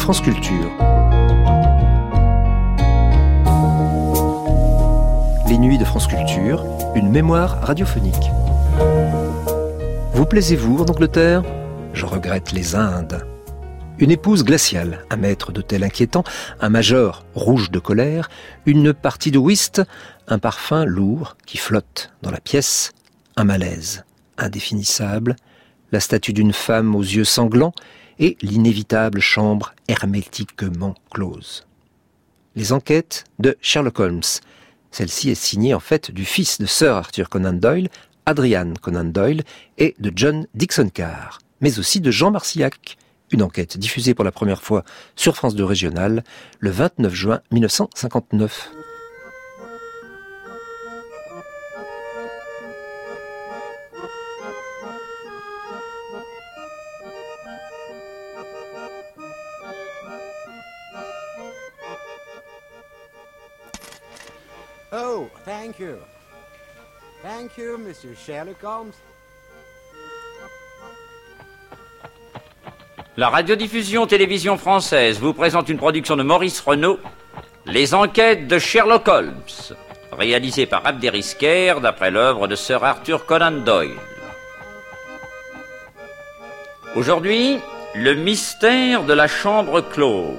France Culture. Les nuits de France Culture, une mémoire radiophonique. Vous plaisez-vous en Angleterre ? Je regrette les Indes. Une épouse glaciale, un maître d'hôtel inquiétant, un major rouge de colère, une partie de whist, un parfum lourd qui flotte dans la pièce, un malaise indéfinissable, la statue d'une femme aux yeux sanglants et l'inévitable chambre hermétiquement close. Les enquêtes de Sherlock Holmes. Celle-ci est signée en fait du fils de Sir Arthur Conan Doyle, Adrian Conan Doyle, et de John Dickson Carr, mais aussi de Jean Marcillac. Une enquête diffusée pour la première fois sur France 2 Régionale le 29 juin 1959. Oh, thank you. Thank you, Mr. Sherlock Holmes. La radiodiffusion télévision française vous présente une production de Maurice Renaud, Les enquêtes de Sherlock Holmes, réalisée par Abderrizquer d'après l'œuvre de Sir Arthur Conan Doyle. Aujourd'hui, le mystère de la chambre close.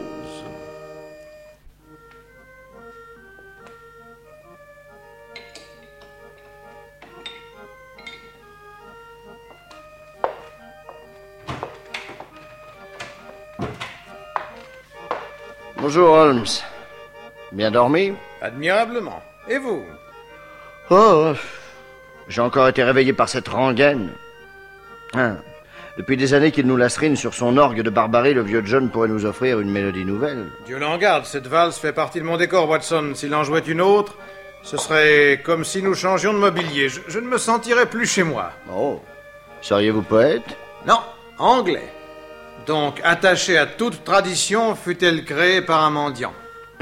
Bonjour Holmes. Bien dormi ? Admirablement. Et vous ? Oh, j'ai encore été réveillé par cette rengaine. Depuis des années qu'il nous lacerine sur son orgue de barbarie, le vieux John pourrait nous offrir une mélodie nouvelle. Dieu l'en garde, cette valse fait partie de mon décor, Watson. S'il en jouait une autre, ce serait comme si nous changions de mobilier. Je ne me sentirais plus chez moi. Oh, seriez-vous poète ? Non, anglais. Donc attaché à toute tradition, fût-elle créée par un mendiant.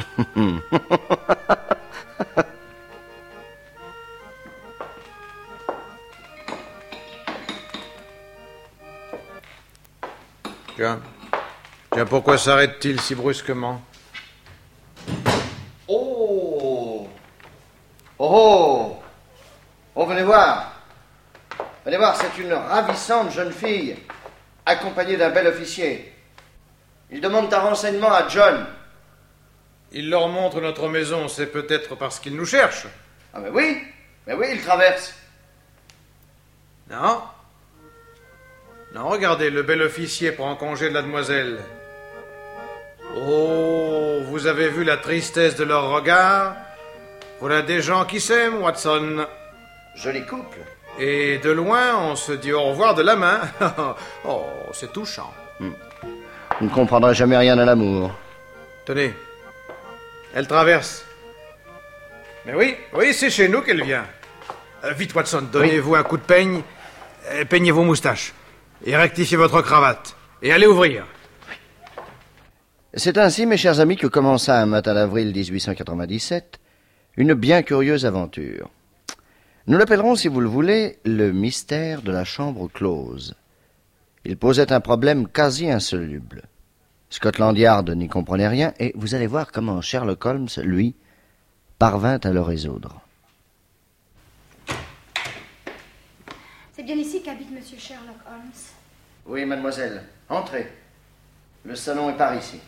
Tiens, pourquoi s'arrête-t-il si brusquement ? Oh, venez voir. Venez voir, c'est une ravissante jeune fille, accompagnée d'un bel officier. Ils demandent un renseignement à John. Il leur montre notre maison, c'est peut-être parce qu'ils nous cherchent. Ah mais oui, ils traversent. Non, regardez, le bel officier prend congé de la demoiselle. Oh, vous avez vu la tristesse de leur regard ? Voilà des gens qui s'aiment, Watson. Joli couple. Et de loin, on se dit au revoir de la main. Oh, c'est touchant. Vous ne comprendrez jamais rien à l'amour. Tenez, elle traverse. Mais oui, c'est chez nous qu'elle vient. Vite, Watson, donnez-vous un coup de peigne. Peignez vos moustaches. Et rectifiez votre cravate. Et allez ouvrir. C'est ainsi, mes chers amis, que commença un matin d'avril 1897 une bien curieuse aventure. Nous l'appellerons, si vous le voulez, le mystère de la chambre close. Il posait un problème quasi insoluble. Scotland Yard n'y comprenait rien, et vous allez voir comment Sherlock Holmes, lui, parvint à le résoudre. C'est bien ici qu'habite Monsieur Sherlock Holmes. Oui, mademoiselle. Entrez. Le salon est par ici.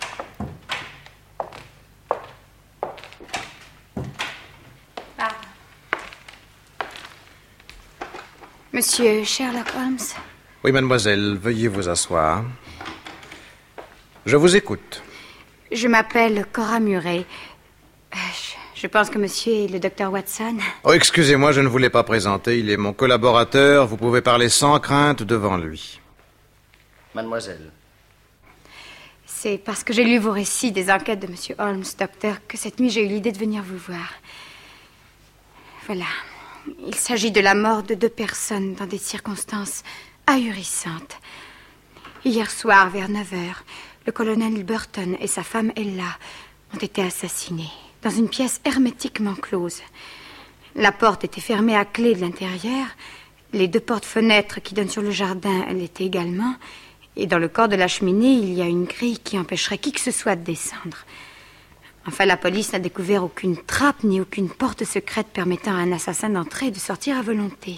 Monsieur Sherlock Holmes. Oui, mademoiselle, veuillez vous asseoir. Je vous écoute. Je m'appelle Cora Murray. Je pense que monsieur est le docteur Watson. Oh, excusez-moi, je ne vous l'ai pas présenté. Il est mon collaborateur. Vous pouvez parler sans crainte devant lui. Mademoiselle. C'est parce que j'ai lu vos récits des enquêtes de monsieur Holmes, docteur, que cette nuit j'ai eu l'idée de venir vous voir. Voilà. Il s'agit de la mort de 2 personnes dans des circonstances ahurissantes. Hier soir, vers 9h, le colonel Burton et sa femme Ella ont été assassinés dans une pièce hermétiquement close. La porte était fermée à clé de l'intérieur, les 2 portes-fenêtres qui donnent sur le jardin l'étaient également, Et dans le corps de la cheminée, il y a une grille qui empêcherait qui que ce soit de descendre. Enfin, la police n'a découvert aucune trappe ni aucune porte secrète permettant à un assassin d'entrer et de sortir à volonté.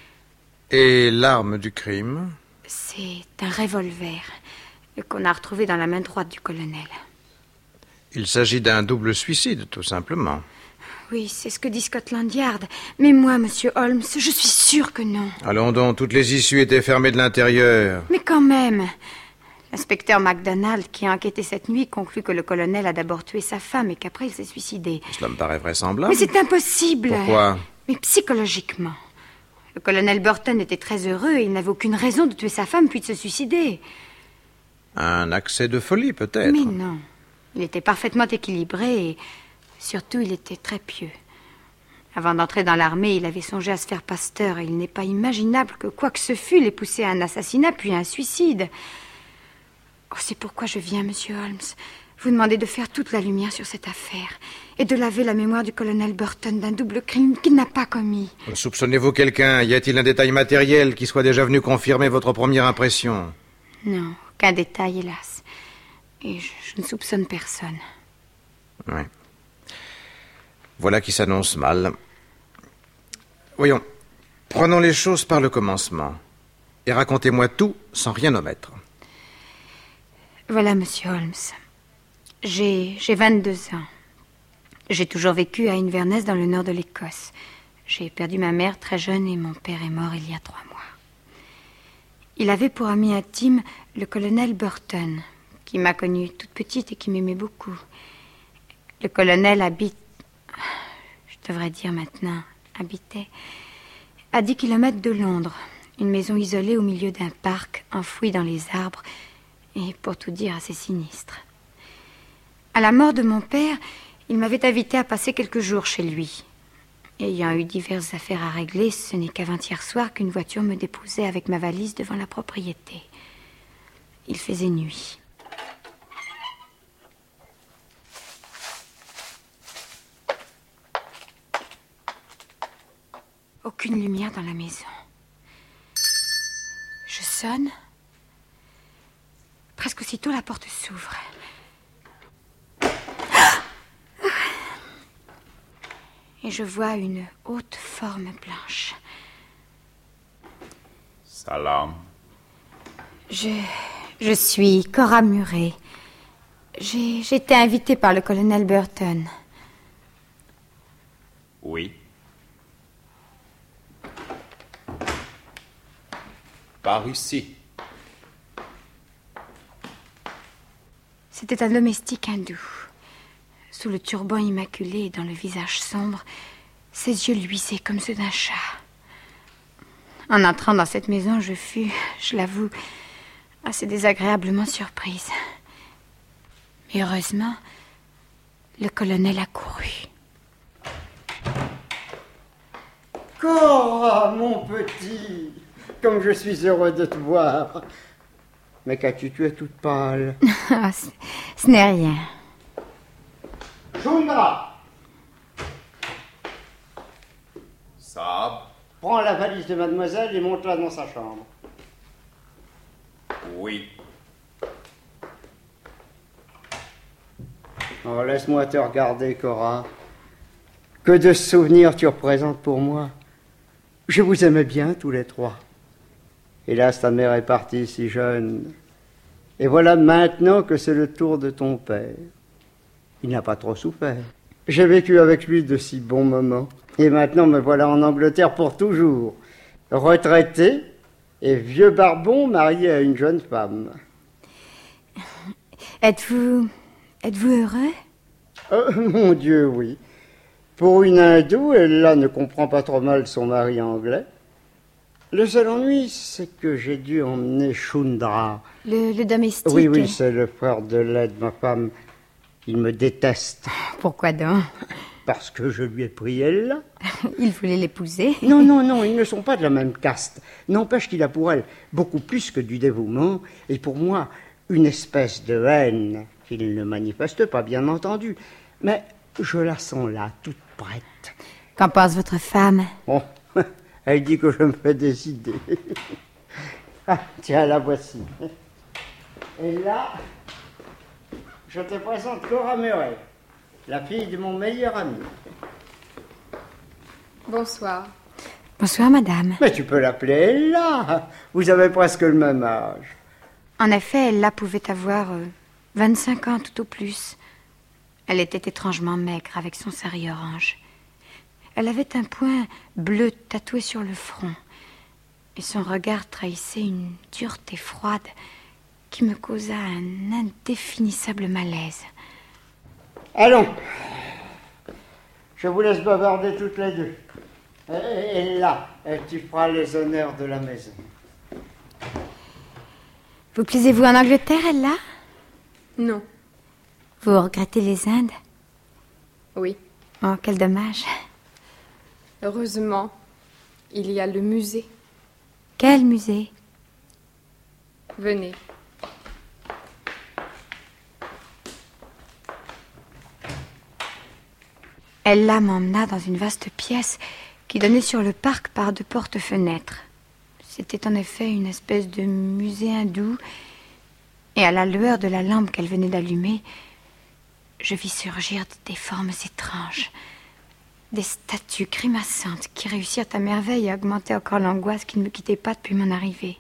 Et l'arme du crime? C'est un revolver qu'on a retrouvé dans la main droite du colonel. Il s'agit d'un double suicide, tout simplement. Oui, c'est ce que dit Scotland Yard. Mais moi, monsieur Holmes, je suis sûre que non. Allons donc, toutes les issues étaient fermées de l'intérieur. Mais quand même, l'inspecteur MacDonald, qui a enquêté cette nuit, conclut que le colonel a d'abord tué sa femme et qu'après il s'est suicidé. Cela me paraît vraisemblable. Mais c'est impossible. Pourquoi? Mais psychologiquement. Le colonel Burton était très heureux et il n'avait aucune raison de tuer sa femme puis de se suicider. Un accès de folie, peut-être. Mais non. Il était parfaitement équilibré et surtout il était très pieux. Avant d'entrer dans l'armée, il avait songé à se faire pasteur et il n'est pas imaginable que quoi que ce fût l'ait poussé à un assassinat puis à un suicide. Oh, c'est pourquoi je viens, monsieur Holmes, vous demander de faire toute la lumière sur cette affaire et de laver la mémoire du colonel Burton d'un double crime qu'il n'a pas commis. Soupçonnez-vous quelqu'un? Y a-t-il un détail matériel qui soit déjà venu confirmer votre première impression? Non, aucun détail, hélas. Et je ne soupçonne personne. Oui. Voilà qui s'annonce mal. Voyons, prenons les choses par le commencement. Et racontez-moi tout sans rien omettre. Voilà, monsieur Holmes. J'ai 22 ans. J'ai toujours vécu à Inverness, dans le nord de l'Écosse. J'ai perdu ma mère très jeune et mon père est mort il y a 3 mois. Il avait pour ami intime le colonel Burton, qui m'a connue toute petite et qui m'aimait beaucoup. Le colonel habite... Je devrais dire maintenant, habitait... à 10 kilomètres de Londres, une maison isolée au milieu d'un parc, enfouie dans les arbres, et pour tout dire assez sinistre. À la mort de mon père, il m'avait invité à passer quelques jours chez lui. Ayant eu diverses affaires à régler, ce n'est qu'avant-hier soir qu'une voiture me déposait avec ma valise devant la propriété. Il faisait nuit. Aucune lumière dans la maison. Je sonne. Presque aussitôt, la porte s'ouvre. Et je vois une haute forme blanche. Salam. Je suis Cora Murray. J'ai été invitée par le colonel Burton. Oui. Par ici. C'était un domestique hindou. Sous le turban immaculé et dans le visage sombre, ses yeux luisaient comme ceux d'un chat. En entrant dans cette maison, je fus, je l'avoue, assez désagréablement surprise. Mais heureusement, le colonel a couru. Cora, mon petit, comme je suis heureux de te voir. Mais qu'as-tu, tu es toute pâle. Ce n'est rien. Shundra, Sab. prends la valise de mademoiselle et monte-la dans sa chambre. Oui. Oh, laisse-moi te regarder, Cora. Que de souvenirs tu représentes pour moi. Je vous aimais bien, tous les trois. Hélas, ta mère est partie si jeune. Et voilà maintenant que c'est le tour de ton père. Il n'a pas trop souffert. J'ai vécu avec lui de si bons moments. Et maintenant me voilà en Angleterre pour toujours. Retraité et vieux barbon marié à une jeune femme. Êtes-vous heureux? Mon Dieu, oui. Pour une hindoue, elle là ne comprend pas trop mal son mari anglais. Le seul ennui, c'est que j'ai dû emmener Shundra. Le domestique? Oui, c'est le frère de lait de ma femme. Il me déteste. Pourquoi donc? Parce que je lui ai pris elle. Il voulait l'épouser? Non, ils ne sont pas de la même caste. N'empêche qu'il a pour elle beaucoup plus que du dévouement, et pour moi, une espèce de haine qu'il ne manifeste pas, bien entendu. Mais je la sens là, toute prête. Qu'en pense votre femme? Oh, elle dit que je me fais des idées. Ah, tiens, la voici. Et là, je te présente Cora Murray, la fille de mon meilleur ami. Bonsoir. Bonsoir, madame. Mais tu peux l'appeler Ella. Vous avez presque le même âge. En effet, Ella pouvait avoir 25 ans tout au plus. Elle était étrangement maigre avec son sari orange. Elle avait un point bleu tatoué sur le front. Et son regard trahissait une dureté froide qui me causa un indéfinissable malaise. Allons. Je vous laisse bavarder toutes les deux. Et là, tu feras les honneurs de la maison. Vous plaisez-vous en Angleterre, Ella? Non. Vous regrettez les Indes? Oui. Oh, quel dommage. Heureusement, il y a le musée. Quel musée? Venez. Ella m'emmena dans une vaste pièce qui donnait sur le parc par 2 portes-fenêtres. C'était en effet une espèce de musée hindou, et à la lueur de la lampe qu'elle venait d'allumer, je vis surgir des formes étranges, des statues grimaçantes qui réussirent à merveille à augmenter encore l'angoisse qui ne me quittait pas depuis mon arrivée.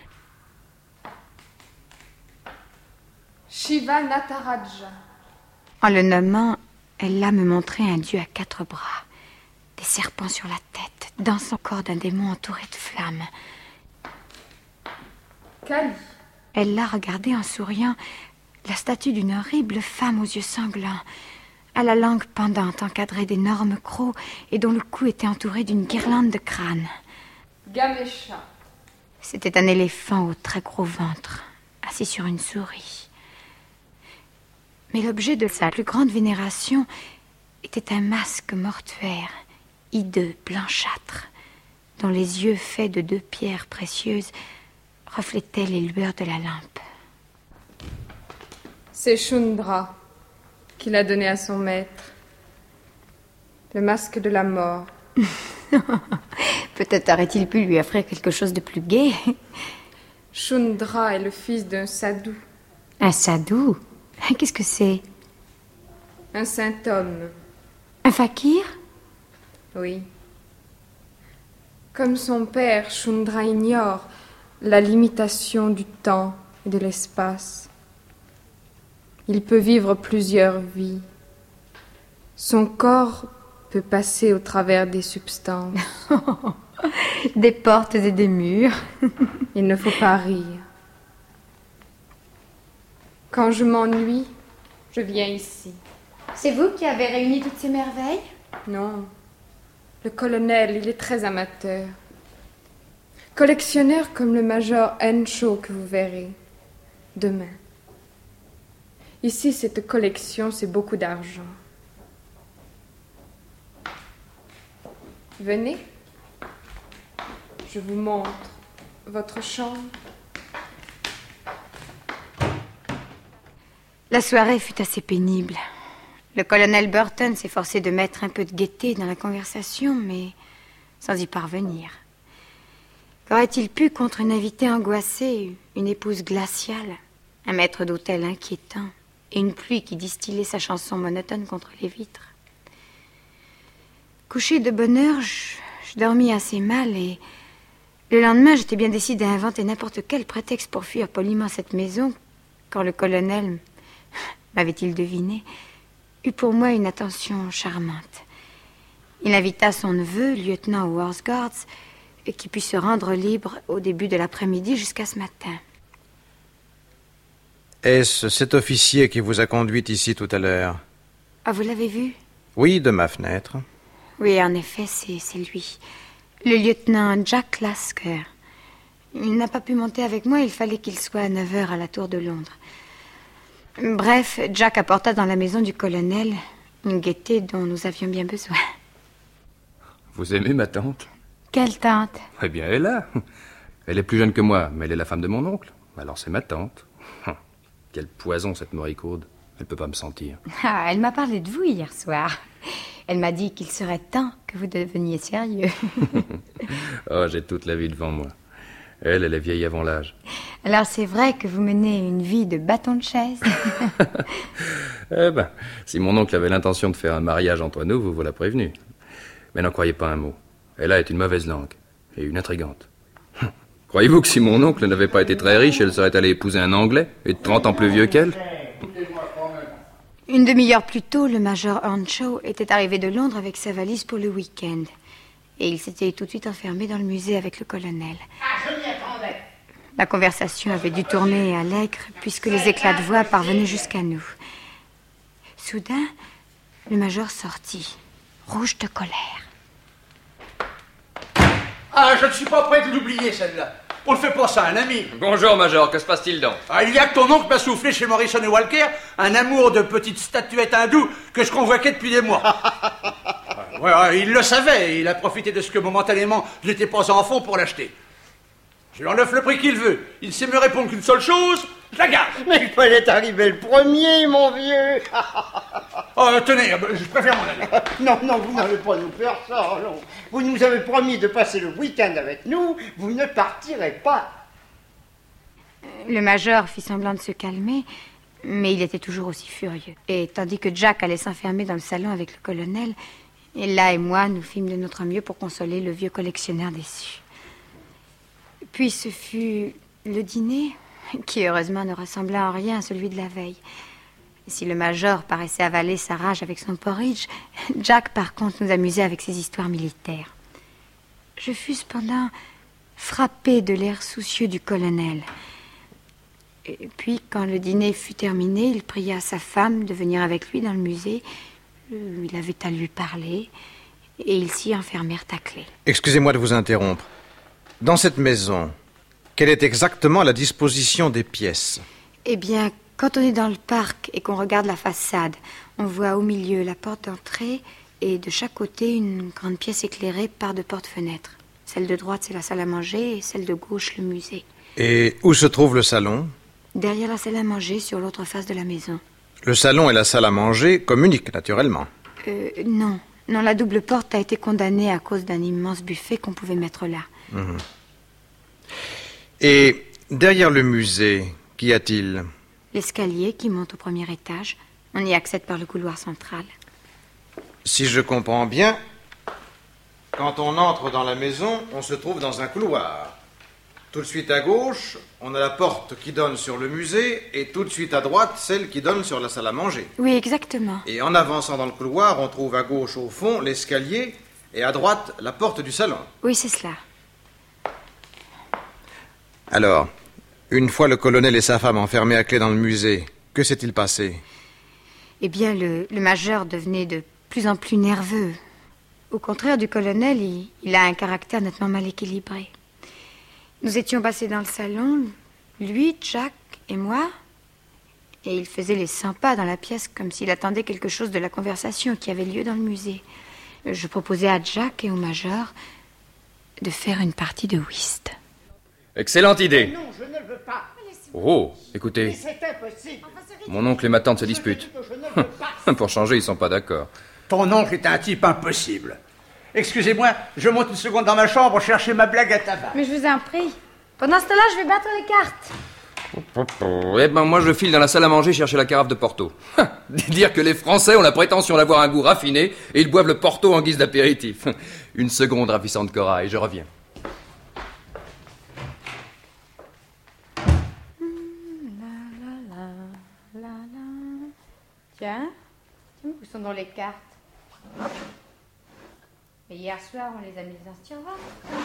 Shiva Nataraja. En le nommant, Ella me montrait un dieu à 4 bras, des serpents sur la tête, dansant corps d'un démon entouré de flammes. Kali. Ella regardait en souriant la statue d'une horrible femme aux yeux sanglants, à la langue pendante encadrée d'énormes crocs et dont le cou était entouré d'une guirlande de crânes. Gamesha. C'était un éléphant au très gros ventre, assis sur une souris. Mais l'objet de sa plus grande vénération était un masque mortuaire, hideux, blanchâtre, dont les yeux faits de 2 pierres précieuses reflétaient les lueurs de la lampe. C'est Shundra qui l'a donné à son maître. Le masque de la mort. Peut-être aurait-il pu lui offrir quelque chose de plus gai. Shundra est le fils d'un sadhu. Un sadhu? Qu'est-ce que c'est? Un saint homme. Un fakir? Oui. Comme son père, Shundra ignore la limitation du temps et de l'espace. Il peut vivre plusieurs vies. Son corps peut passer au travers des substances. Des portes et des murs. Il ne faut pas rire. Quand je m'ennuie, je viens ici. C'est vous qui avez réuni toutes ces merveilles? Non. Le colonel, il est très amateur. Collectionneur comme le major Henshaw que vous verrez demain. Ici, cette collection, c'est beaucoup d'argent. Venez. Je vous montre votre chambre. La soirée fut assez pénible. Le colonel Burton s'efforçait de mettre un peu de gaieté dans la conversation, mais sans y parvenir. Qu'aurait-il pu contre une invitée angoissée, une épouse glaciale, un maître d'hôtel inquiétant et une pluie qui distillait sa chanson monotone contre les vitres? Couchée de bonne heure, je dormis assez mal et le lendemain, j'étais bien décidée à inventer n'importe quel prétexte pour fuir poliment cette maison quand le colonel, m'avait-il deviné, eut pour moi une attention charmante. Il invita son neveu, lieutenant aux Horse Guards, qui put se rendre libre au début de l'après-midi jusqu'à ce matin. Est-ce cet officier qui vous a conduite ici tout à l'heure? Ah, vous l'avez vu? Oui, de ma fenêtre. Oui, en effet, c'est lui. Le lieutenant Jack Lasker. Il n'a pas pu monter avec moi, il fallait qu'il soit à 9h à la Tour de Londres. Bref, Jack apporta dans la maison du colonel une gaieté dont nous avions bien besoin. Vous aimez ma tante? Quelle tante? Eh bien, elle est là. Elle est plus jeune que moi, mais elle est la femme de mon oncle. Alors c'est ma tante. Quel poison, cette moricaude. Elle peut pas me sentir. Ah, elle m'a parlé de vous hier soir. Elle m'a dit qu'il serait temps que vous deveniez sérieux. Oh, j'ai toute la vie devant moi. Elle est vieille avant l'âge. Alors c'est vrai que vous menez une vie de bâton de chaise. Eh ben, si mon oncle avait l'intention de faire un mariage entre nous, vous l'a prévenu. Mais n'en croyez pas un mot. Ella est une mauvaise langue et une intrigante. Croyez-vous que si mon oncle n'avait pas été très riche, elle serait allée épouser un Anglais et de 30 ans plus vieux qu'elle? Une demi-heure plus tôt, le major Earnshaw était arrivé de Londres avec sa valise pour le week-end. Et il s'était tout de suite enfermé dans le musée avec le colonel. La conversation avait dû tourner à l'aigre puisque les éclats de voix parvenaient jusqu'à nous. Soudain, le major sortit, rouge de colère. Ah, je ne suis pas prêt de l'oublier, celle-là. On ne fait pas ça, un ami. Bonjour, Major, que se passe-t-il donc? Il y a que ton oncle m'a soufflé chez Morrison et Walker un amour de petite statuette hindoue que je convoquais depuis des mois. Ouais, il le savait, il a profité de ce que momentanément je n'étais pas en fond pour l'acheter. Je lui en offre le prix qu'il veut. Il sait me répondre qu'une seule chose, je la garde. Mais il fallait arriver le premier, mon vieux. Tenez, je préfère mon ami. Non, vous n'allez pas nous faire ça, non. Vous nous avez promis de passer le week-end avec nous, vous ne partirez pas. Le major fit semblant de se calmer, mais il était toujours aussi furieux. Et tandis que Jack allait s'enfermer dans le salon avec le colonel, Ella et moi, nous fîmes de notre mieux pour consoler le vieux collectionneur déçu. Puis ce fut le dîner, qui heureusement ne ressembla en rien à celui de la veille. Si le major paraissait avaler sa rage avec son porridge, Jack, par contre, nous amusait avec ses histoires militaires. Je fus cependant frappée de l'air soucieux du colonel. Et puis, quand le dîner fut terminé, il pria sa femme de venir avec lui dans le musée. Il avait à lui parler, et ils s'y enfermèrent à clé. Excusez-moi de vous interrompre. Dans cette maison, quelle est exactement la disposition des pièces? Eh bien, quand on est dans le parc et qu'on regarde la façade, on voit au milieu la porte d'entrée et de chaque côté une grande pièce éclairée par 2 portes-fenêtres. Celle de droite, c'est la salle à manger et celle de gauche, le musée. Et où se trouve le salon? Derrière la salle à manger, sur l'autre face de la maison. Le salon et la salle à manger communiquent naturellement. Non, la double porte a été condamnée à cause d'un immense buffet qu'on pouvait mettre là. Mmh. Et derrière le musée, qu'y a-t-il? L'escalier qui monte au premier étage. On y accède par le couloir central. Si je comprends bien, quand on entre dans la maison, on se trouve dans un couloir. Tout de suite à gauche, on a la porte qui donne sur le musée et tout de suite à droite, celle qui donne sur la salle à manger. Oui, exactement. Et en avançant dans le couloir, on trouve à gauche, au fond, l'escalier et à droite, la porte du salon. Oui, c'est cela. Alors, une fois le colonel et sa femme enfermés à clé dans le musée, que s'est-il passé? Eh bien, le major devenait de plus en plus nerveux. Au contraire du colonel, il a un caractère nettement mal équilibré. Nous étions passés dans le salon, lui, Jack et moi, et il faisait les 100 pas dans la pièce comme s'il attendait quelque chose de la conversation qui avait lieu dans le musée. Je proposais à Jack et au major de faire une partie de whist. Excellente idée. Non, je ne veux pas. Oh, écoutez, C'est impossible. mon oncle et ma tante se disputent. Pour changer, ils sont pas d'accord. Ton oncle est un type impossible. Excusez-moi, je monte une seconde dans ma chambre chercher ma blague à tabac. Mais je vous en prie. Pendant ce temps-là, je vais battre les cartes. Eh ben, moi, je file dans la salle à manger chercher la carafe de Porto. Dire que les Français ont la prétention d'avoir un goût raffiné et ils boivent le Porto en guise d'apéritif. Une seconde, ravissante Cora, et je reviens. Tiens, où sont donc les cartes? Et hier soir, on les a mises dans ce tiroir.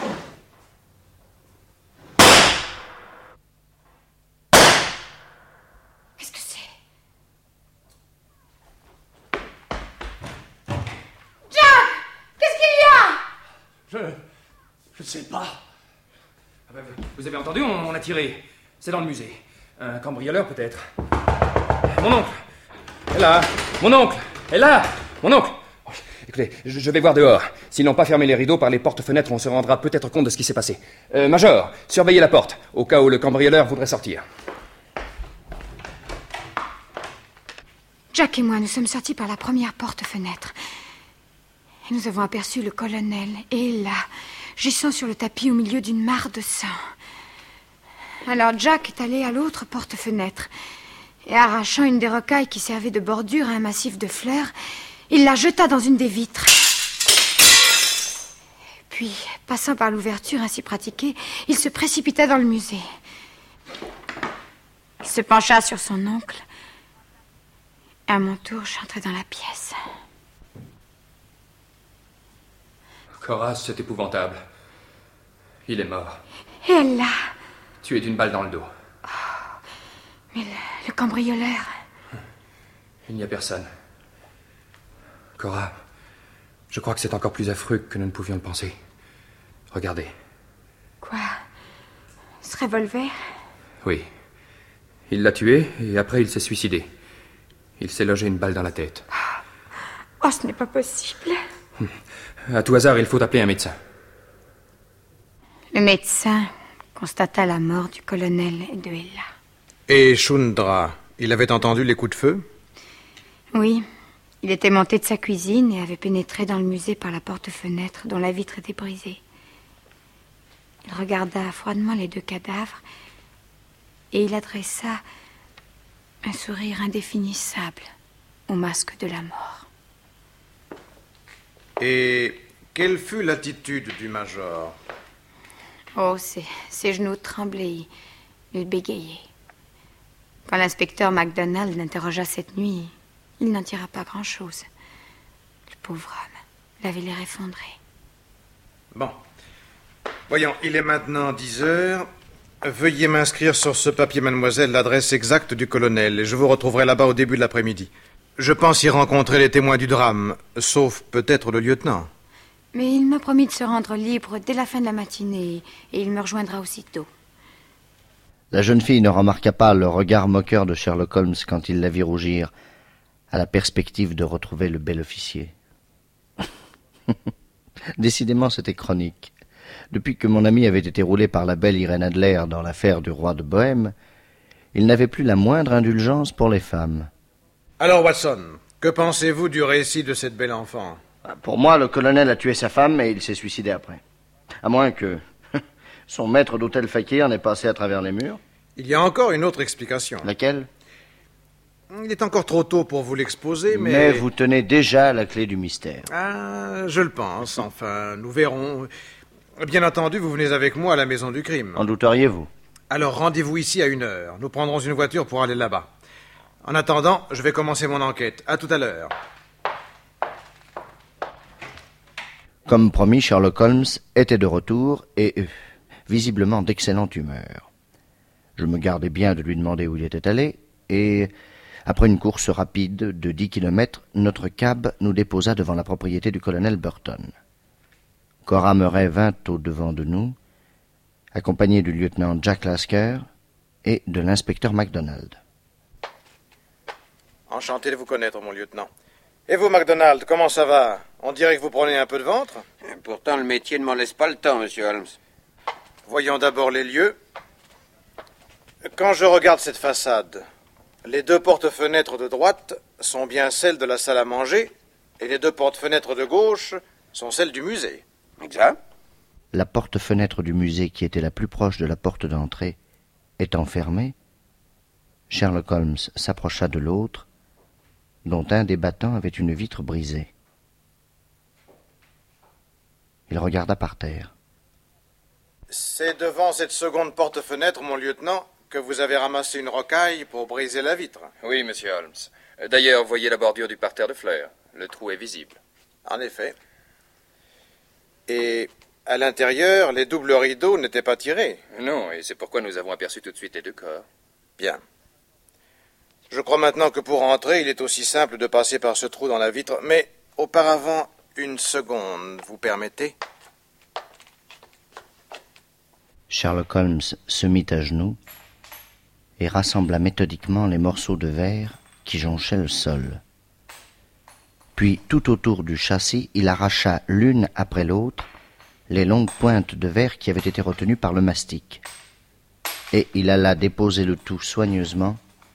Qu'est-ce que c'est? Jack! Qu'est-ce qu'il y a? Je ne sais pas. Ah ben, vous avez entendu, on a tiré. C'est dans le musée. Un cambrioleur, peut-être. Mon oncle est là. Mon oncle est là. Mon oncle. Oh, écoutez, je vais voir dehors. S'ils n'ont pas fermé les rideaux par les portes-fenêtres, on se rendra peut-être compte de ce qui s'est passé. Major, surveillez la porte, au cas où le cambrioleur voudrait sortir. Jack et moi, nous sommes sortis par la première porte-fenêtre. Et nous avons aperçu le colonel, et là, gissant sur le tapis au milieu d'une mare de sang. Alors Jack est allé à l'autre porte-fenêtre et arrachant une des rocailles qui servait de bordure à un massif de fleurs, il la jeta dans une des vitres. Puis, passant par l'ouverture ainsi pratiquée, il se précipita dans le musée. Il se pencha sur son oncle. Et à mon tour, j'entrai dans la pièce. Cora, c'est épouvantable. Il est mort. Et elle là. Tué d'une balle dans le dos. Oh, mais le cambrioleur. Il n'y a personne. Cora, je crois que c'est encore plus affreux que nous ne pouvions le penser. Regardez. Quoi? Ce revolver? Oui. Il l'a tué et après il s'est suicidé. Il s'est logé une balle dans la tête. Oh, ce n'est pas possible. À tout hasard, il faut appeler un médecin. Le médecin constata la mort du colonel et de Ella. Et Shundra, il avait entendu les coups de feu? Oui. Il était monté de sa cuisine et avait pénétré dans le musée par la porte-fenêtre dont la vitre était brisée. Il regarda froidement les deux cadavres et il adressa un sourire indéfinissable au masque de la mort. Et quelle fut l'attitude du major? Oh, ses genoux tremblaient, il bégayait. Quand l'inspecteur MacDonald l'interrogea cette nuit, il n'en tira pas grand-chose. Le pauvre homme, il avait l'air effondré. Bon. Voyons, il est maintenant 10 heures. Veuillez m'inscrire sur ce papier, mademoiselle, l'adresse exacte du colonel, et je vous retrouverai là-bas au début de l'après-midi. Je pense y rencontrer les témoins du drame, sauf peut-être le lieutenant. Mais il m'a promis de se rendre libre dès la fin de la matinée, et il me rejoindra aussitôt. La jeune fille ne remarqua pas le regard moqueur de Sherlock Holmes quand il la vit rougir à la perspective de retrouver le bel officier. Décidément, c'était chronique. Depuis que mon ami avait été roulé par la belle Irène Adler dans l'affaire du roi de Bohême, il n'avait plus la moindre indulgence pour les femmes. Alors, Watson, que pensez-vous du récit de cette belle enfant? Pour moi, le colonel a tué sa femme et il s'est suicidé après. À moins que son maître d'hôtel fakir n'ait passé à travers les murs. Il y a encore une autre explication. Laquelle? Il est encore trop tôt pour vous l'exposer, mais... Mais vous tenez déjà la clé du mystère. Ah, je le pense. Enfin, nous verrons. Bien entendu, vous venez avec moi à la maison du crime. En douteriez-vous? Alors, rendez-vous ici à 1h. Nous prendrons une voiture pour aller là-bas. En attendant, je vais commencer mon enquête. À tout à l'heure. Comme promis, Sherlock Holmes était de retour et, visiblement, d'excellente humeur. Je me gardais bien de lui demander où il était allé et... Après une course rapide de 10 kilomètres, notre cab nous déposa devant la propriété du colonel Burton. Cora Murray vint au-devant de nous, accompagnée du lieutenant Jack Lasker et de l'inspecteur MacDonald. Enchanté de vous connaître, mon lieutenant. Et vous, MacDonald, comment ça va? On dirait que vous prenez un peu de ventre. Pourtant, le métier ne m'en laisse pas le temps, monsieur Holmes. Voyons d'abord les lieux. Quand je regarde cette façade... Les deux portes-fenêtres de droite sont bien celles de la salle à manger, et les deux portes-fenêtres de gauche sont celles du musée. Exact. La porte-fenêtre du musée, qui était la plus proche de la porte d'entrée, étant fermée, Sherlock Holmes s'approcha de l'autre, dont un des battants avait une vitre brisée. Il regarda par terre. C'est devant cette seconde porte-fenêtre, mon lieutenant, que vous avez ramassé une rocaille pour briser la vitre. Oui, monsieur Holmes. D'ailleurs, voyez la bordure du parterre de fleurs. Le trou est visible. En effet. Et à l'intérieur, les doubles rideaux n'étaient pas tirés. Non, et c'est pourquoi nous avons aperçu tout de suite les deux corps. Bien. Je crois maintenant que pour entrer, il est aussi simple de passer par ce trou dans la vitre. Mais auparavant, une seconde, vous permettez? Sherlock Holmes se mit à genoux et rassembla méthodiquement les morceaux de verre qui jonchaient le sol. Puis, tout autour du châssis, il arracha l'une après l'autre les longues pointes de verre qui avaient été retenues par le mastic. Et il alla déposer le tout soigneusement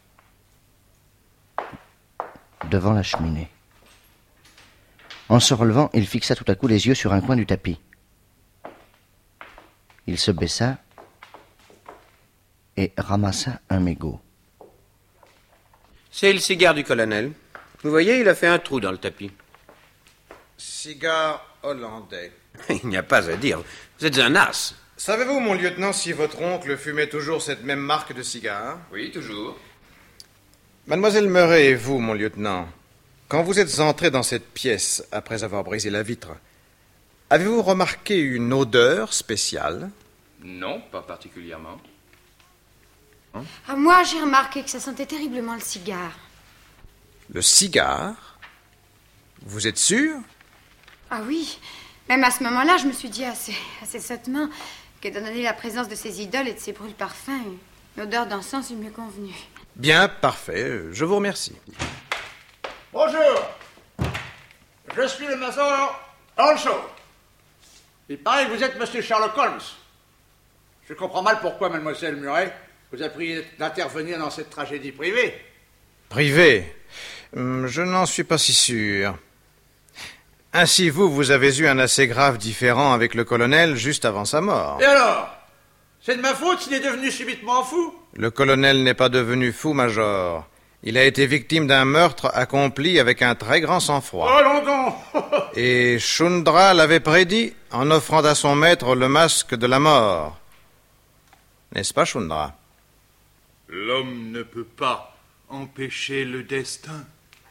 devant la cheminée. En se relevant, il fixa tout à coup les yeux sur un coin du tapis. Il se baissa et ramassa un mégot. C'est le cigare du colonel. Vous voyez, il a fait un trou dans le tapis. Cigare hollandais. Il n'y a pas à dire. Vous êtes un as. Savez-vous, mon lieutenant, si votre oncle fumait toujours cette même marque de cigare? Oui, toujours. Mademoiselle Murray et vous, mon lieutenant, quand vous êtes entré dans cette pièce après avoir brisé la vitre, avez-vous remarqué une odeur spéciale? Non, pas particulièrement. Ah, moi, j'ai remarqué que ça sentait terriblement le cigare. Le cigare? Vous êtes sûr? Ah oui. Même à ce moment-là, je me suis dit assez sottement que donner la présence de ces idoles et de ces brûle-parfums, une odeur d'encens est mieux convenue. Bien, parfait. Je vous remercie. Bonjour. Je suis le major Alonso. Il paraît que vous êtes monsieur Sherlock Holmes. Je comprends mal pourquoi mademoiselle Murray vous a prié d'intervenir dans cette tragédie privée. Privé? Je n'en suis pas si sûr. Ainsi, vous avez eu un assez grave différend avec le colonel juste avant sa mort. Et alors? C'est de ma faute s'il est devenu subitement fou? Le colonel n'est pas devenu fou, Major. Il a été victime d'un meurtre accompli avec un très grand sang-froid. Oh, non, non. Et Shundra l'avait prédit en offrant à son maître le masque de la mort. N'est-ce pas, Shundra? L'homme ne peut pas empêcher le destin.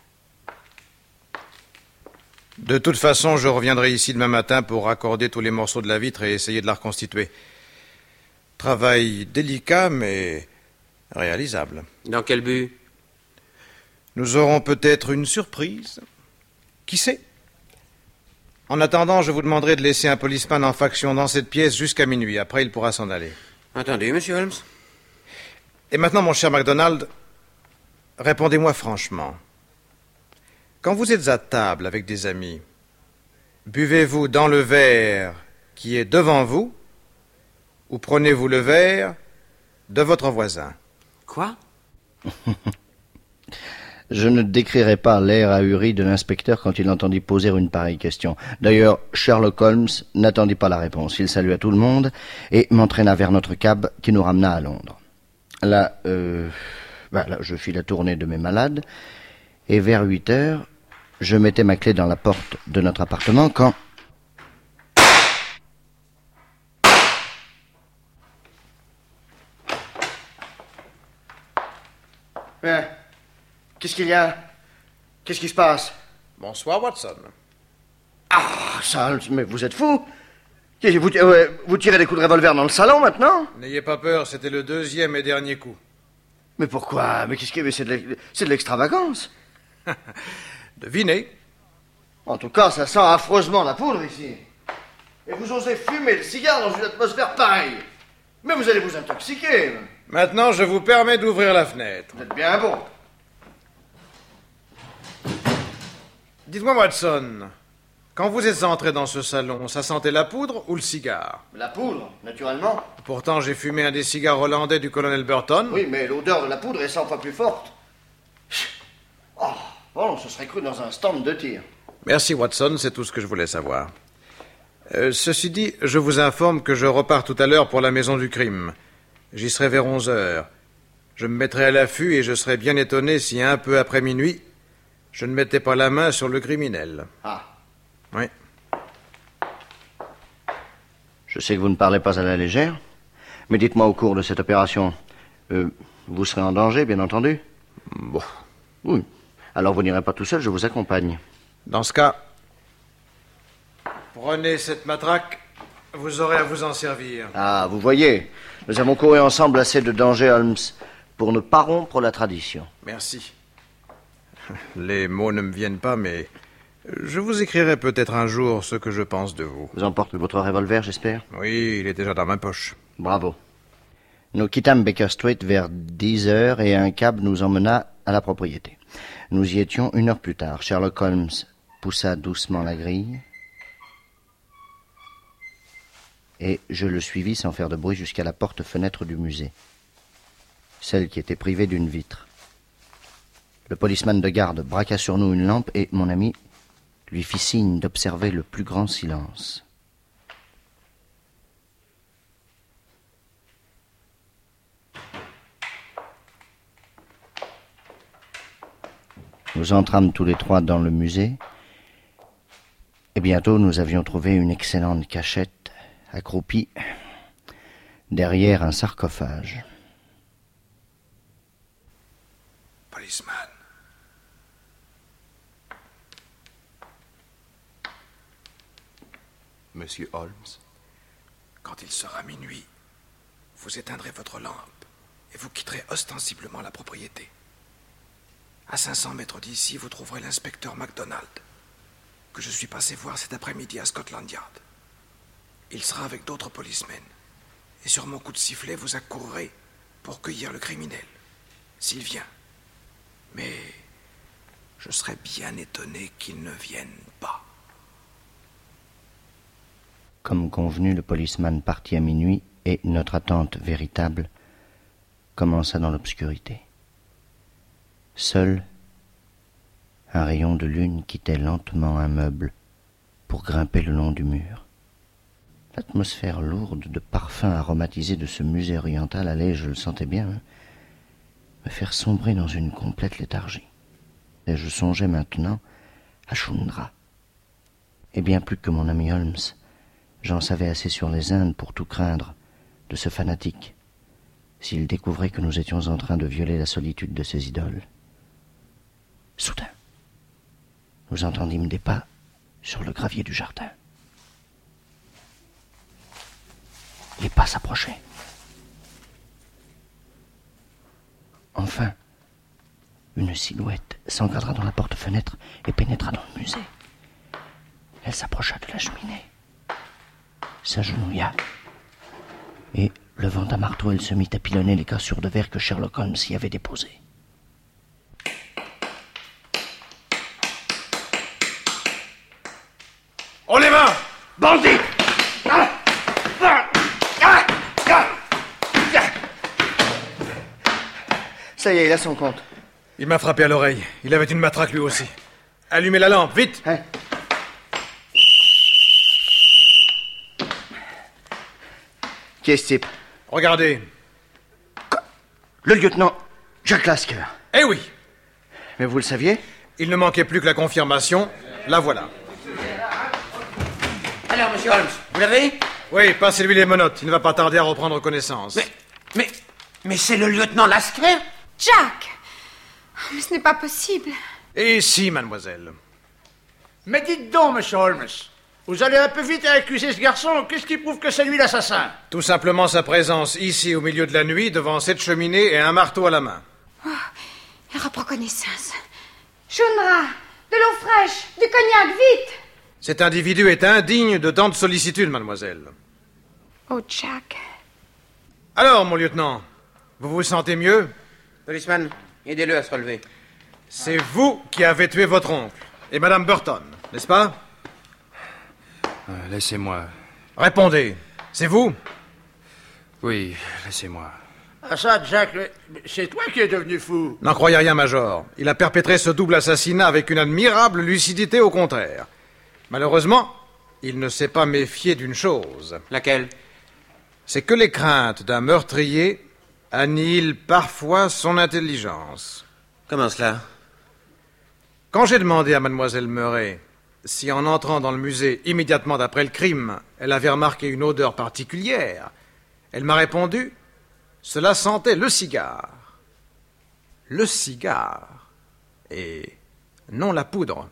De toute façon, je reviendrai ici demain matin pour raccorder tous les morceaux de la vitre et essayer de la reconstituer. Travail délicat, mais réalisable. Dans quel but? Nous aurons peut-être une surprise. Qui sait? En attendant, je vous demanderai de laisser un policeman en faction dans cette pièce jusqu'à minuit. Après, il pourra s'en aller. Entendu, monsieur Holmes. Et maintenant, mon cher MacDonald, répondez-moi franchement. Quand vous êtes à table avec des amis, buvez-vous dans le verre qui est devant vous ou prenez-vous le verre de votre voisin? Quoi? Je ne décrirai pas l'air ahuri de l'inspecteur quand il entendit poser une pareille question. D'ailleurs, Sherlock Holmes n'attendit pas la réponse. Il salua tout le monde et m'entraîna vers notre cab qui nous ramena à Londres. Là, je fis la tournée de mes malades et vers 8 heures, je mettais ma clé dans la porte de notre appartement quand... Qu'est-ce qu'il y a? Qu'est-ce qui se passe? Bonsoir, Watson. Ah, ça, mais vous êtes fou? Vous tirez des coups de revolver dans le salon, maintenant? N'ayez pas peur, c'était le deuxième et dernier coup. Mais pourquoi? Mais qu'est-ce que c'est de l'extravagance. Devinez. En tout cas, ça sent affreusement la poudre, ici. Et vous osez fumer le cigare dans une atmosphère pareille. Mais vous allez vous intoxiquer. Maintenant, je vous permets d'ouvrir la fenêtre. Vous êtes bien bon. Dites-moi, Watson, quand vous êtes entré dans ce salon, ça sentait la poudre ou le cigare? La poudre, naturellement. Pourtant, j'ai fumé un des cigares hollandais du colonel Burton. Oui, mais l'odeur de la poudre est 100 fois plus forte. Oh, bon, ce serait cru dans un stand de tir. Merci, Watson, c'est tout ce que je voulais savoir. Ceci dit, je vous informe que je repars tout à l'heure pour la maison du crime. J'y serai vers 11 heures. Je me mettrai à l'affût et je serai bien étonné si un peu après minuit, je ne mettais pas la main sur le criminel. Ah. Oui. Je sais que vous ne parlez pas à la légère, mais dites-moi au cours de cette opération, vous serez en danger, bien entendu? Bon. Oui. Alors vous n'irez pas tout seul, je vous accompagne. Dans ce cas, prenez cette matraque, vous aurez à vous en servir. Ah, vous voyez, nous avons couru ensemble assez de dangers, Holmes, pour ne pas rompre la tradition. Merci. Les mots ne me viennent pas, mais je vous écrirai peut-être un jour ce que je pense de vous. Vous emportez votre revolver, j'espère? Oui, il est déjà dans ma poche. Bravo. Nous quittâmes Baker Street vers 10 heures et un cab nous emmena à la propriété. Nous y étions 1 heure plus tard. Sherlock Holmes poussa doucement la grille et je le suivis sans faire de bruit jusqu'à la porte-fenêtre du musée, celle qui était privée d'une vitre. Le policeman de garde braqua sur nous une lampe et mon ami lui fit signe d'observer le plus grand silence. Nous entrâmes tous les trois dans le musée, et bientôt nous avions trouvé une excellente cachette, accroupie derrière un sarcophage. Policeman. Monsieur Holmes, quand il sera minuit, vous éteindrez votre lampe et vous quitterez ostensiblement la propriété. À 500 mètres d'ici, vous trouverez l'inspecteur MacDonald, que je suis passé voir cet après-midi à Scotland Yard. Il sera avec d'autres policemen, et sur mon coup de sifflet, vous accourrez pour cueillir le criminel, s'il vient. Mais je serais bien étonné qu'il ne vienne pas. Comme convenu, le policeman partit à minuit et notre attente véritable commença dans l'obscurité. Seul, un rayon de lune quittait lentement un meuble pour grimper le long du mur. L'atmosphère lourde de parfums aromatisés de ce musée oriental allait, je le sentais bien, me faire sombrer dans une complète léthargie. Et je songeais maintenant à Shundra. Et bien plus que mon ami Holmes, j'en savais assez sur les Indes pour tout craindre de ce fanatique, s'il découvrait que nous étions en train de violer la solitude de ses idoles. Soudain, nous entendîmes des pas sur le gravier du jardin. Les pas s'approchaient. Enfin, une silhouette s'encadra dans la porte-fenêtre et pénétra dans le musée. Elle s'approcha de la cheminée, s'agenouilla, et, levant un marteau, elle se mit à pilonner les cassures de verre que Sherlock Holmes y avait déposées. On les mains, bandits! Ça y est, il a son compte. Il m'a frappé à l'oreille. Il avait une matraque lui aussi. Allumez la lampe, vite! Hein? Qui est ce type? Regardez. Le lieutenant Jack Lasker. Eh oui! Mais vous le saviez? Il ne manquait plus que la confirmation. La voilà. Alors, monsieur Holmes, vous l'avez? Oui, passez-lui les menottes. Il ne va pas tarder à reprendre connaissance. Mais c'est le lieutenant Lasker? Jack! Oh, mais ce n'est pas possible. Et si, mademoiselle. Mais dites donc, monsieur Holmes, vous allez un peu vite à accuser ce garçon. Qu'est-ce qui prouve que c'est lui l'assassin? Tout simplement sa présence ici au milieu de la nuit, devant cette cheminée et un marteau à la main. Oh, il reprend connaissance. Shundra, de l'eau fraîche, du cognac, vite! Cet individu est indigne de tant de sollicitude, mademoiselle. Oh, Jack. Alors, mon lieutenant, vous vous sentez mieux? Policeman, aidez-le à se relever. C'est vous qui avez tué votre oncle et Madame Burton, n'est-ce pas? Laissez-moi. Répondez, c'est vous? Oui, laissez-moi. Ah ça, Jack, c'est toi qui es devenu fou. N'en croyez rien, Major. Il a perpétré ce double assassinat avec une admirable lucidité au contraire. Malheureusement, il ne s'est pas méfié d'une chose. Laquelle? C'est que les craintes d'un meurtrier annihilent parfois son intelligence. Comment cela? Quand j'ai demandé à mademoiselle Murray si en entrant dans le musée immédiatement d'après le crime, elle avait remarqué une odeur particulière, elle m'a répondu: cela sentait le cigare. Le cigare, et non la poudre.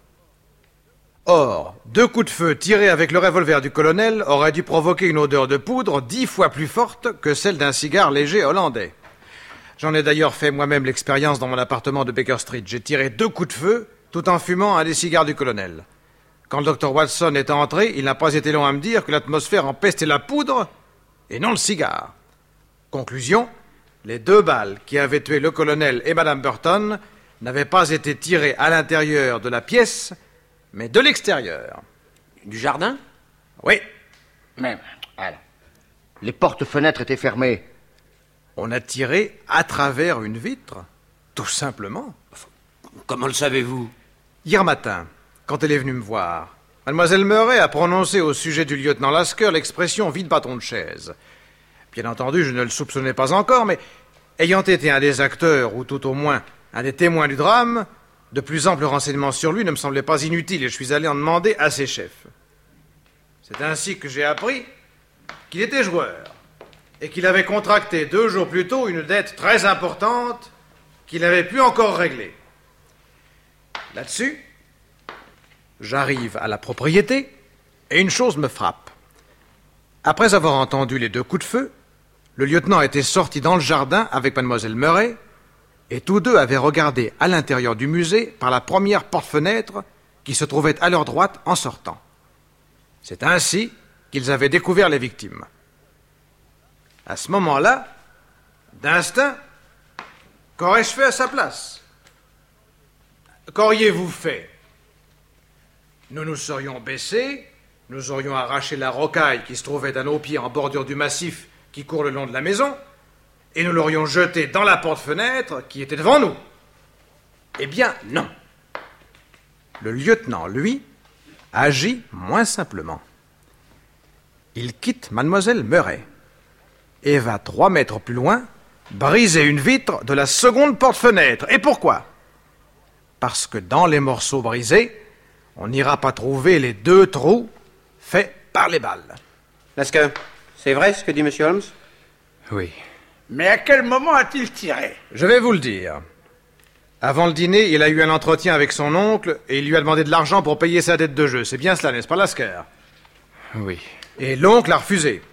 Or, 2 coups de feu tirés avec le revolver du colonel auraient dû provoquer une odeur de poudre 10 fois plus forte que celle d'un cigare léger hollandais. J'en ai d'ailleurs fait moi-même l'expérience dans mon appartement de Baker Street. J'ai tiré 2 coups de feu tout en fumant un des cigares du colonel. Quand le docteur Watson est entré, il n'a pas été long à me dire que l'atmosphère empestait la poudre et non le cigare. Conclusion, les 2 balles qui avaient tué le colonel et Madame Burton n'avaient pas été tirées à l'intérieur de la pièce, mais de l'extérieur. Du jardin? Oui. Mais, alors, les portes-fenêtres étaient fermées. On a tiré à travers une vitre, tout simplement. Comment le savez-vous? Hier matin, quand elle est venue me voir, mademoiselle Murray a prononcé au sujet du lieutenant Lasker l'expression vide bâton de chaise. Bien entendu, je ne le soupçonnais pas encore, mais ayant été un des acteurs, ou tout au moins un des témoins du drame, De plus amples renseignements sur lui ne me semblaient pas inutiles et je suis allé en demander à ses chefs. C'est ainsi que j'ai appris qu'il était joueur et qu'il avait contracté 2 jours plus tôt une dette très importante qu'il n'avait pu encore régler. Là-dessus, j'arrive à la propriété et une chose me frappe. Après avoir entendu les 2 coups de feu, le lieutenant était sorti dans le jardin avec mademoiselle Murray et tous deux avaient regardé à l'intérieur du musée par la première porte-fenêtre qui se trouvait à leur droite en sortant. C'est ainsi qu'ils avaient découvert les victimes. À ce moment-là, d'instinct, qu'aurais-je fait à sa place? Qu'auriez-vous fait? Nous nous serions baissés, nous aurions arraché la rocaille qui se trouvait à nos pieds en bordure du massif qui court le long de la maison, et nous l'aurions jeté dans la porte-fenêtre qui était devant nous. Eh bien, non. Le lieutenant, lui, agit moins simplement. Il quitte mademoiselle Murray et va 3 mètres plus loin briser une vitre de la seconde porte-fenêtre. Et pourquoi? Parce que dans les morceaux brisés, on n'ira pas trouver les 2 trous faits par les balles. Est-ce que c'est vrai ce que dit M. Holmes? Oui. Mais à quel moment a-t-il tiré? Je vais vous le dire. Avant le dîner, il a eu un entretien avec son oncle et il lui a demandé de l'argent pour payer sa dette de jeu. C'est bien cela, n'est-ce pas, Lasker? Oui. Et l'oncle a refusé.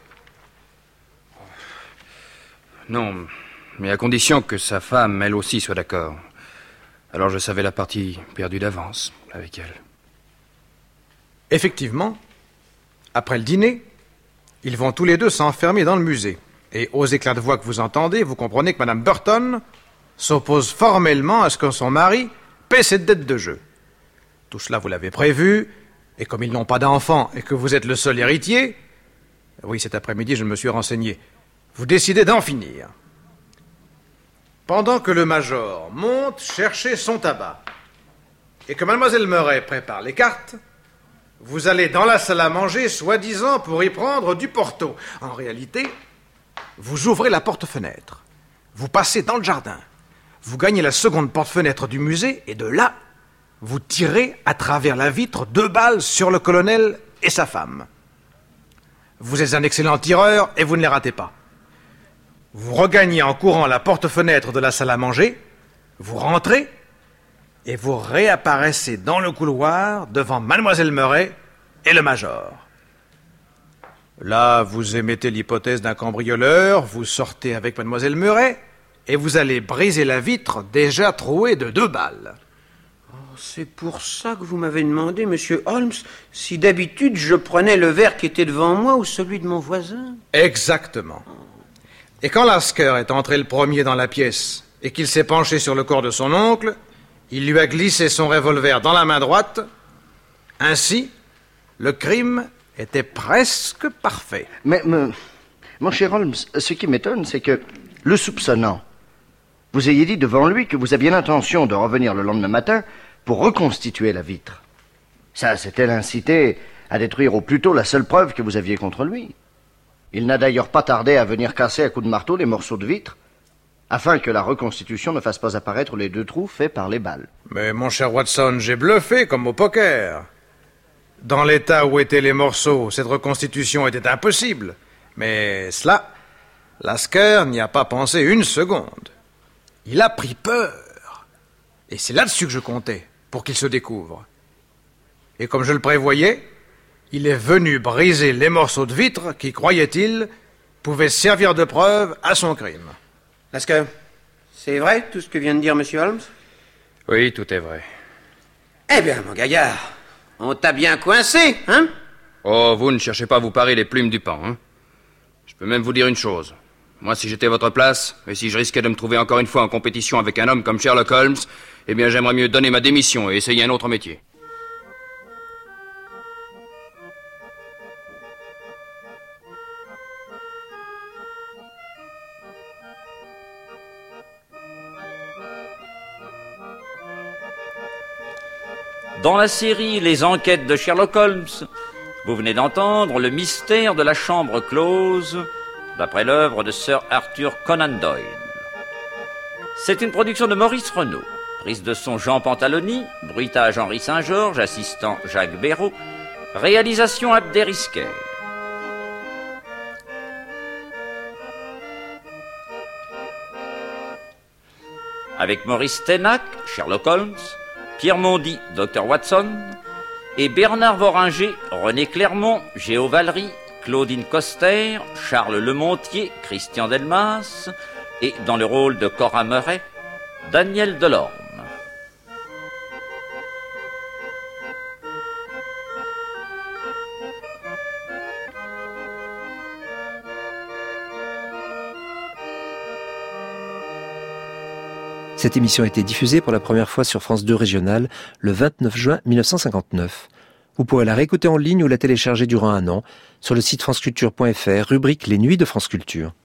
Non, mais à condition que sa femme, elle aussi, soit d'accord. Alors je savais la partie perdue d'avance avec elle. Effectivement, après le dîner, ils vont tous les 2 s'enfermer dans le musée. Et aux éclats de voix que vous entendez, vous comprenez que Mme Burton s'oppose formellement à ce que son mari paie cette dette de jeu. Tout cela, vous l'avez prévu, et comme ils n'ont pas d'enfants et que vous êtes le seul héritier, oui, cet après-midi, je me suis renseigné, vous décidez d'en finir. Pendant que le major monte chercher son tabac et que mademoiselle Murray prépare les cartes, vous allez dans la salle à manger, soi-disant pour y prendre du porto. En réalité, vous ouvrez la porte-fenêtre, vous passez dans le jardin, vous gagnez la seconde porte-fenêtre du musée et de là, vous tirez à travers la vitre 2 balles sur le colonel et sa femme. Vous êtes un excellent tireur et vous ne les ratez pas. Vous regagnez en courant la porte-fenêtre de la salle à manger, vous rentrez et vous réapparaissez dans le couloir devant mademoiselle Murray et le major. Là, vous émettez l'hypothèse d'un cambrioleur, vous sortez avec mademoiselle Murray et vous allez briser la vitre déjà trouée de 2 balles. C'est pour ça que vous m'avez demandé, Monsieur Holmes, si d'habitude je prenais le verre qui était devant moi ou celui de mon voisin. Exactement. Et quand Lasker est entré le premier dans la pièce et qu'il s'est penché sur le corps de son oncle, il lui a glissé son revolver dans la main droite. Ainsi, le crime était presque parfait. Mais, mon cher Holmes, ce qui m'étonne, c'est que, le soupçonnant, vous ayez dit devant lui que vous aviez l'intention de revenir le lendemain matin pour reconstituer la vitre. Ça, c'était l'inciter à détruire au plus tôt la seule preuve que vous aviez contre lui. Il n'a d'ailleurs pas tardé à venir casser à coups de marteau les morceaux de vitre, afin que la reconstitution ne fasse pas apparaître les 2 trous faits par les balles. Mais mon cher Watson, j'ai bluffé comme au poker. Dans l'état où étaient les morceaux, cette reconstitution était impossible. Mais cela, Lasker n'y a pas pensé une seconde. Il a pris peur. Et c'est là-dessus que je comptais, pour qu'il se découvre. Et comme je le prévoyais, il est venu briser les morceaux de vitre qui, croyait-il, pouvaient servir de preuve à son crime. Est-ce que c'est vrai tout ce que vient de dire M. Holmes? Oui, tout est vrai. Eh bien, mon gaillard, on t'a bien coincé, hein? Oh, vous ne cherchez pas à vous parer les plumes du pan, hein? Je peux même vous dire une chose. Moi, si j'étais à votre place, et si je risquais de me trouver encore une fois en compétition avec un homme comme Sherlock Holmes, eh bien, j'aimerais mieux donner ma démission et essayer un autre métier. Dans la série Les enquêtes de Sherlock Holmes, vous venez d'entendre Le mystère de la chambre close, d'après l'œuvre de Sir Arthur Conan Doyle. C'est une production de Maurice Renaud. Prise de son Jean Pantaloni, bruitage Henri Saint-Georges, assistant Jacques Béraud, réalisation Abderricquer. Avec Maurice Ténac, Sherlock Holmes, Pierre Mondy, Dr Watson, et Bernard Voringer, René Clermont, Géo Valery, Claudine Coster, Charles Lemontier, Christian Delmas, et dans le rôle de Cora Murray, Daniel Delorme. Cette émission a été diffusée pour la première fois sur France 2 Régional le 29 juin 1959. Vous pourrez la réécouter en ligne ou la télécharger durant un an sur le site franceculture.fr, rubrique Les Nuits de France Culture.